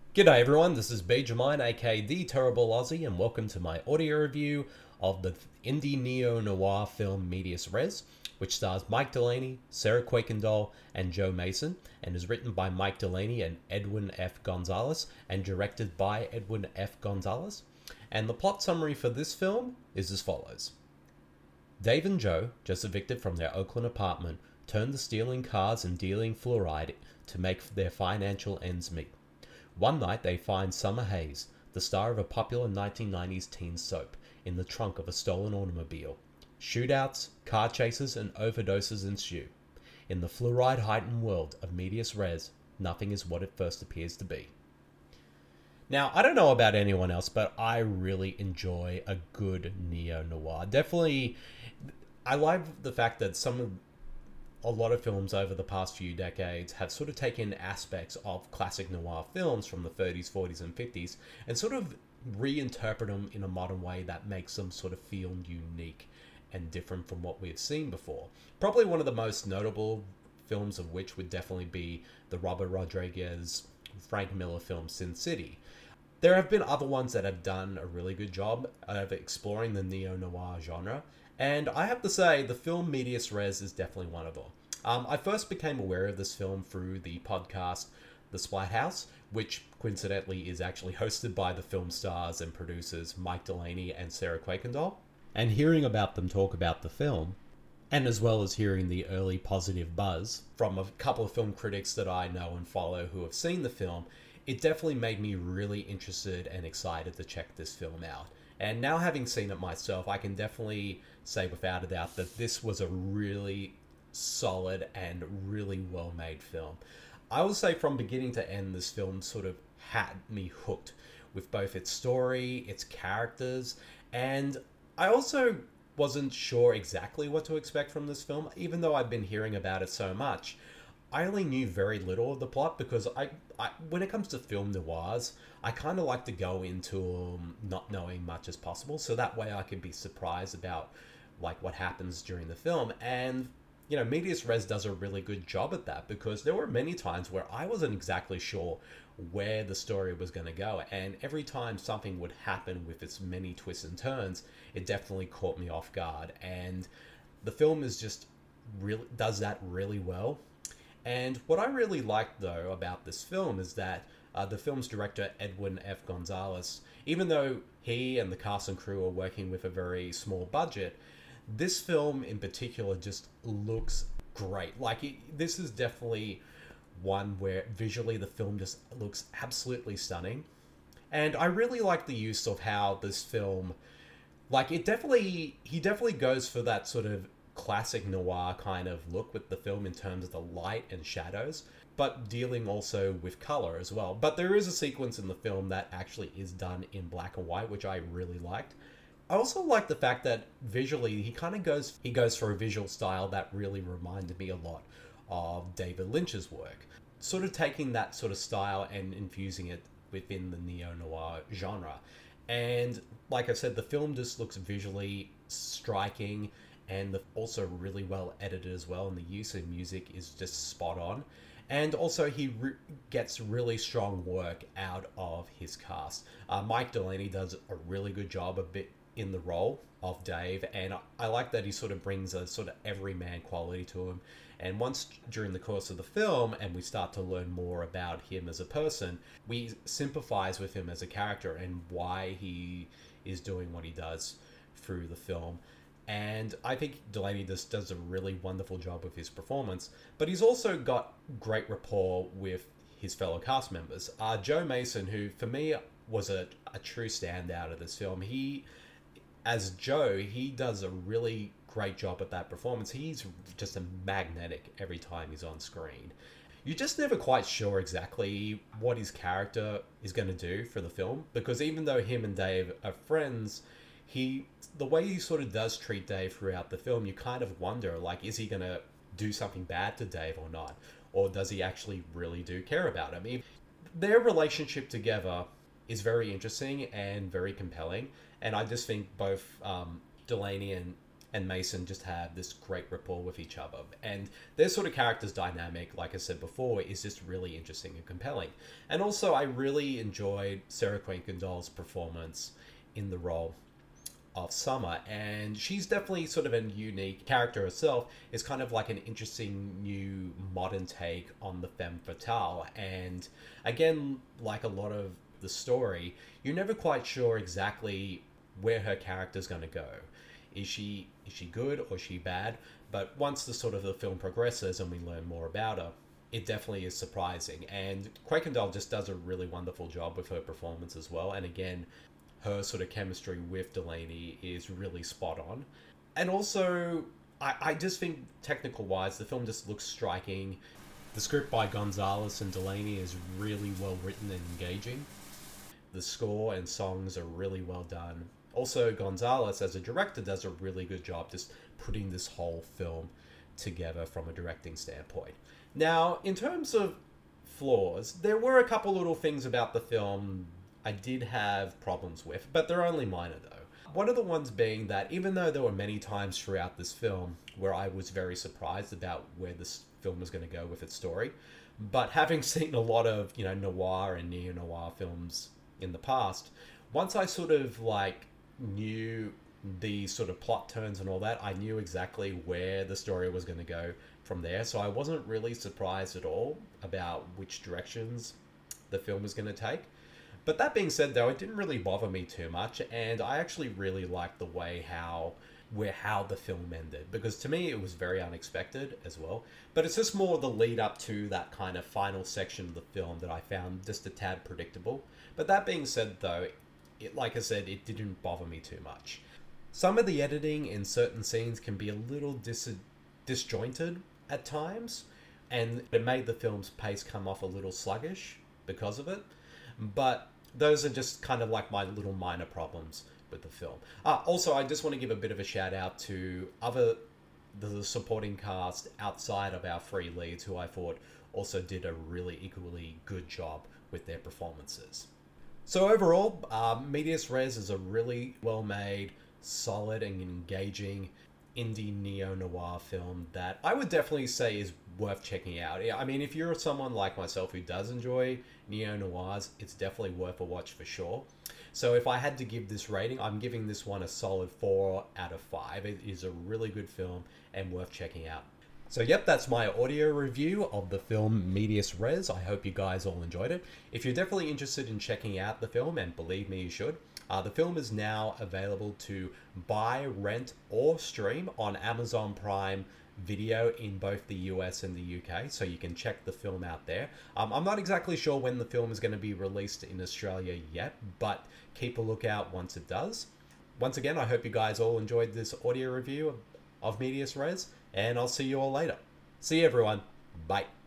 G'day everyone, this is Benjamin, aka The Terrible Aussie, and welcome to my audio review of the indie neo-noir film Medias Res, which stars Mike Delaney, Sarah Kuykendall, and Joe Mason, and is written by Mike Delaney and Edwin F. Gonzalez, and directed by Edwin F. Gonzalez. And the plot summary for this film is as follows. Dave and Joe, just evicted from their Oakland apartment, turn to stealing cars and dealing fluoride to make their financial ends meet. One night they find Summer Hayes, the star of a popular 1990s teen soap, in the trunk of a stolen automobile. Shootouts, car chases, and overdoses ensue. In the fluoride-heightened world of Medias Res, nothing is what it first appears to be. Now, I don't know about anyone else, but I really enjoy a good neo-noir. Definitely, I like the fact that a lot of films over the past few decades have sort of taken aspects of classic noir films from the 30s, 40s, and 50s and sort of reinterpret them in a modern way that makes them sort of feel unique and different from what we've seen before. Probably one of the most notable films of which would definitely be the Robert Rodriguez, Frank Miller film Sin City. There have been other ones that have done a really good job of exploring the neo-noir genre, and I have to say the film Medias Res is definitely one of them. I first became aware of this film through the podcast The Splat House, which coincidentally is actually hosted by the film stars and producers Mike Delaney and Sarah Kuykendall. And hearing about them talk about the film, and as well as hearing the early positive buzz from a couple of film critics that I know and follow who have seen the film, it definitely made me really interested and excited to check this film out. And now having seen it myself, I can definitely say without a doubt that this was a really solid and really well made film. I would say from beginning to end, this film sort of had me hooked with both its story, its characters, and I also wasn't sure exactly what to expect from this film, even though I've been hearing about it so much. I only knew very little of the plot because when it comes to film noirs, I kind of like to go into not knowing much as possible, so that way I can be surprised about like what happens during the film. And Medias Res does a really good job at that because there were many times where I wasn't exactly sure where the story was going to go, and every time something would happen with its many twists and turns, it definitely caught me off guard. And the film is just really does that really well. And what I really liked, though, about this film is that the film's director, Edwin F. Gonzalez, even though he and the cast and crew are working with a very small budget, this film in particular just looks great. This is definitely one where visually the film just looks absolutely stunning. And I really like the use of how this film, he definitely goes for that sort of classic noir kind of look with the film in terms of the light and shadows, but dealing also with color as well. But there is a sequence in the film that actually is done in black and white, which I really liked. I also like the fact that visually he goes for a visual style that really reminded me a lot of David Lynch's work. Sort of taking that sort of style and infusing it within the neo-noir genre. And like I said, the film just looks visually striking and also really well edited as well, and the use of music is just spot on. And also, gets really strong work out of his cast. Mike Delaney does a really good job a bit in the role of Dave, and I like that he sort of brings a sort of everyman quality to him. And once during the course of the film, and we start to learn more about him as a person, we sympathize with him as a character and why he is doing what he does through the film. And I think Delaney just does a really wonderful job with his performance, but he's also got great rapport with his fellow cast members. Joe Mason, who for me was a true standout of this film, as Joe, he does a really great job at that performance. He's just a magnetic every time he's on screen. You're just never quite sure exactly what his character is going to do for the film, because even though him and Dave are friends, the way he sort of does treat Dave throughout the film, you kind of wonder, like, is he going to do something bad to Dave or not? Or does he actually really do care about him? Their relationship together is very interesting and very compelling. And I just think both Delaney and and Mason just have this great rapport with each other. And their sort of characters dynamic, like I said before, is just really interesting and compelling. And also, I really enjoyed Sarah Quenkendoll's performance in the role of Summer, and she's definitely sort of a unique character herself. Is kind of like an interesting new modern take on the femme fatale, and again, like a lot of the story, you're never quite sure exactly where her character's going to go. Is she good or is she bad? But once the sort of the film progresses and we learn more about her, it definitely is surprising. And Quakendoll just does a really wonderful job with her performance as well. And again, her sort of chemistry with Delaney is really spot on. And also, I just think technical wise, the film just looks striking. The script by Gonzalez and Delaney is really well written and engaging. The score and songs are really well done. Also, Gonzalez, as a director, does a really good job just putting this whole film together from a directing standpoint. Now, in terms of flaws, there were a couple little things about the film I did have problems with, but they're only minor though. One of the ones being that even though there were many times throughout this film where I was very surprised about where this film was going to go with its story, but having seen a lot of, noir and neo-noir films in the past, once I sort of knew the sort of plot turns and all that, I knew exactly where the story was going to go from there. So I wasn't really surprised at all about which directions the film was going to take. But that being said, though, it didn't really bother me too much, and I actually really liked the way how the film ended, because to me it was very unexpected as well. But it's just more the lead up to that kind of final section of the film that I found just a tad predictable. But that being said, though, like I said, it didn't bother me too much. Some of the editing in certain scenes can be a little disjointed at times, and it made the film's pace come off a little sluggish because of it. But those are just kind of like my little minor problems with the film. Also, I just want to give a bit of a shout out to the supporting cast outside of our three leads, who I thought also did a really equally good job with their performances. So overall, Medias Res is a really well-made, solid and engaging indie neo-noir film that I would definitely say is worth checking out. I mean, if you're someone like myself who does enjoy neo-noirs, it's definitely worth a watch for sure. So if I had to give this rating, I'm giving this one a solid 4 out of 5. It is a really good film and worth checking out. So yep, that's my audio review of the film Medias Res. I hope you guys all enjoyed it. If you're definitely interested in checking out the film, and believe me you should, the film is now available to buy, rent, or stream on Amazon Prime Video in both the US and the UK, so you can check the film out there. I'm not exactly sure when the film is going to be released in Australia yet, but keep a lookout once it does. Once again, I hope you guys all enjoyed this audio review of Medias Res, and I'll see you all later. See you everyone. Bye.